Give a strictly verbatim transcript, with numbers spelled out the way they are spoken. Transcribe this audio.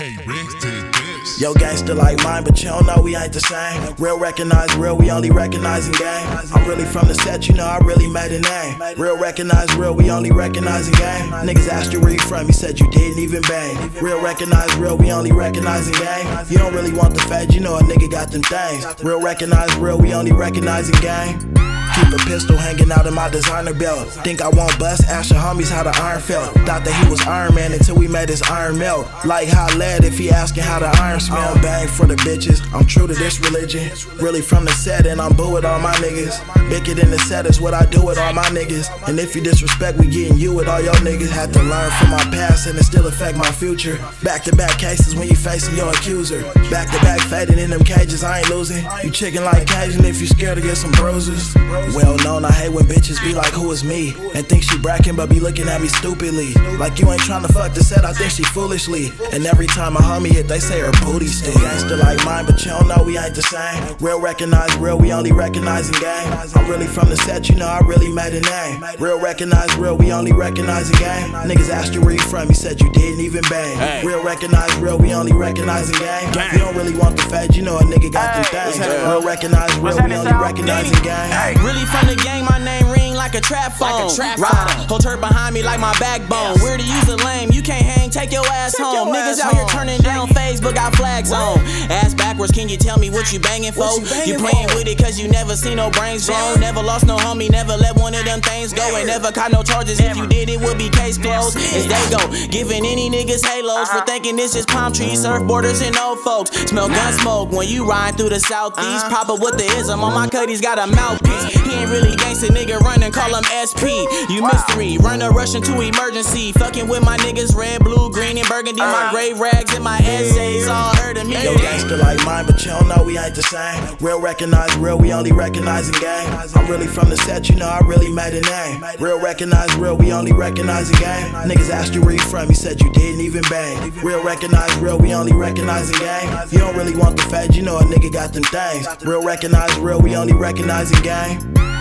Hey, Rex did this. Yo, gangster like mine, but you don't know we ain't the same. Real recognize real, we only recognizing game. I'm really from the set, you know I really made a name. Real recognize real, we only recognizing game. Niggas asked you where you from, you said you didn't even bang. Real recognize real, we only recognizing game. You don't really want the fed, you know a nigga got them things. Real recognize real, we only recognizing game. Keep a pistol hanging out of my designer belt. Think I won't bust? Ask your homies how the iron felt. Thought that he was Iron Man until we made his iron melt. Like hot lead if he asking how the iron smell. Bang for the bitches, I'm true to this religion. Really from the set and I'm boo with all my niggas. Big it in the set is what I do with all my niggas. And if you disrespect, we getting you with all your niggas. Had to learn from my past and it still affect my future. Back to back cases when you facing your accuser. Back to back fading in them cages, I ain't losing. You chicken like Cajun if you scared to get some bruises. Well known, I hate when bitches be like, who is me? And think she bracking but be looking at me stupidly. Like you ain't trying to fuck the set, I think she foolishly. And every time a homie hit, they say her booty still. Gangster like mine, but you don't know we ain't the same. Real recognize real, we only recognizing game. I'm really from the set, you know I really made a name. Real recognize real, we only recognizing game. Niggas asked you where you from, you said you didn't even bang. Hey. Real recognize real, we only recognizing game. Gang. You don't really want the fed, you know a nigga got hey. them things. Real recognize real, we only recognizing game. Hey. Really from the gang, my name ring like a trap phone. Like a trap Rider, hold her behind me like my backbone. Yes. Where to use a lame, you can't hang, take your ass take home. Your Niggas ass out home. Here turning down Facebook, got flags what? on. Ass backwards, can you tell me what you banging for? You, banging you playing for? With it cause you never seen no brains blown. Never lost no homie, never let one of them things go. And never caught no charges, never. If you did it would be case closed. As they go, giving any niggas halos uh-huh. for thinking this is palm trees, surfboarders and old folks. Smell gun smoke when you ride through the southeast. Uh-huh. Papa with the ism on my cutties got a mouthpiece. He ain't really gangsta, nigga running, call him S P. You mystery, run a rush into emergency. Fucking with my niggas, red, blue, green, and burgundy. My grave rags and my essays all heard of me. Yo, gangster like mine, but you don't know we ain't the same. Real recognize real, we only recognizing game. I'm really from the set, you know I really made a name. Real recognize real, we only recognizing game. Niggas asked you where you from, you said you didn't even bang. Real recognize real, we only recognizing game. You don't really want the fed, you know a nigga got them things. Real recognize real, we only recognizing game.